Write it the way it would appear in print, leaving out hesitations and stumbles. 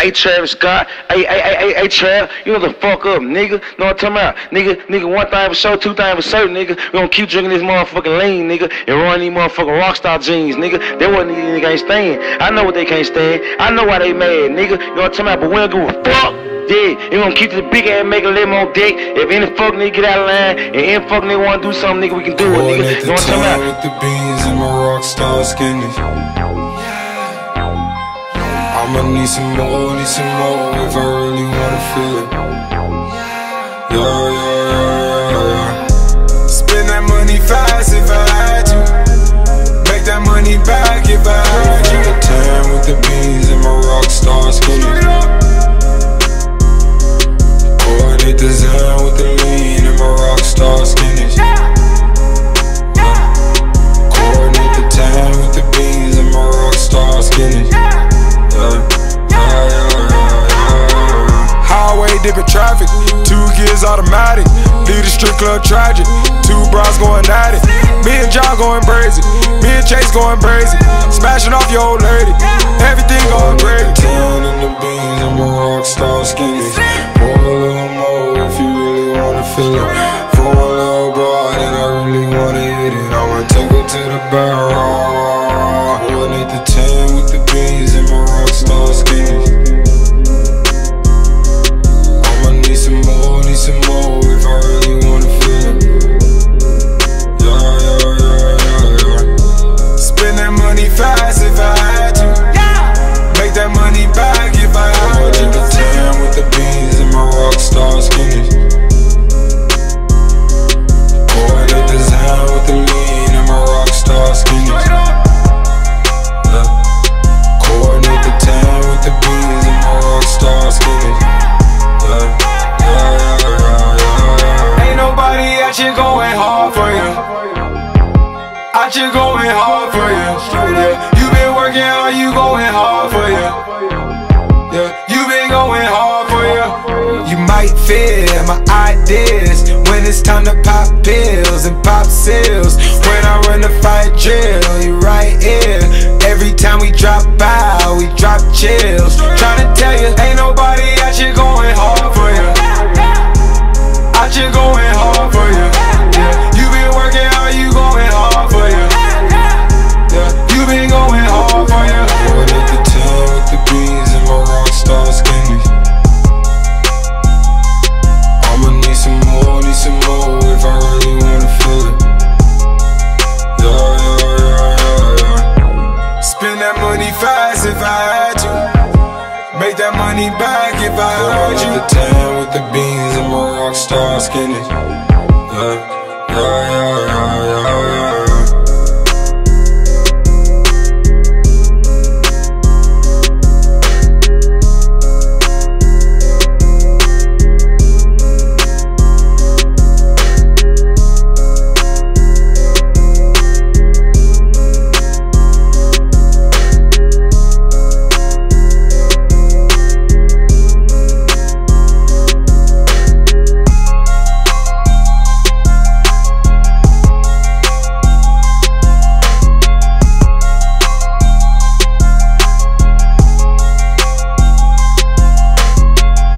Hey Travis Scott, hey Trav, you know the fuck up, nigga. Know what I'm talking about? Nigga, one thing for sure, two things for certain, nigga. We gonna keep drinking this motherfucking lean, nigga, and run these motherfucking rockstar jeans, nigga. That what these niggas ain't stand. I know what they can't stand. I know why they mad, nigga. You know what I'm talking about? But we don't give a fuck. Yeah, you gonna keep the big ass, make a little more dick. If any fuck nigga get out of line, and any fuck nigga wanna do something, nigga, we can do it, nigga. You know what I'm talking about? With the beans and my rockstar skinnies. I'ma need some more if I really wanna feel it. Yeah. Spend that money fast if I had to. Make that money back if I had to. The tan with the beans and my rockstar skinnies. Coordinate the Zen with the lean and my rockstar skinnies. Coordinate the tan with the beans and my rockstar skinnies. Highway dipping traffic, 2 kids automatic. Lead the strip club tragic, 2 bras going at it. Me and John going crazy, me and Chase going crazy. Smashing off your old lady, everything going crazy. Tan in the beans and my rockstar skinnies. Pour a little more if you really wanna feel it. For a little broad and I really wanna hit it. I'ma take her to the barrel. Coordinate the tan with the beans and my rockstar skinnies. I'ma need some more if I really wanna feel it. Yeah. Spend that money fast if I had to. Make that money back if I had to. The tan with the beans and my rockstar skinnies. Coordinate the Zen with the lean and my rockstar skinnies. Coordinate the tan with the beans and my rockstar skinnies. Ain't nobody out here going hard for you. Out here going hard for you. Yeah. You been working hard, you going hard for you. Yeah, you been going hard for you. You might fear my ideas when it's time to pop pills and pop seals. When I run the fight drill, you right here. Every time we drop out, we drop chills. Tryna tell you, ain't nobody out here going hard for you. Out here going hard for you. Yeah, you been working hard, you going hard for you. Yeah, you been going hard for you. Coordinate the tan with the beans and my rockstar skinnies. I'ma need some more if I really wanna feel it. Yeah. Spend that money fast if I had to. Make that money back if I had to. The tan with the beans and my rockstar skinnies. Yeah.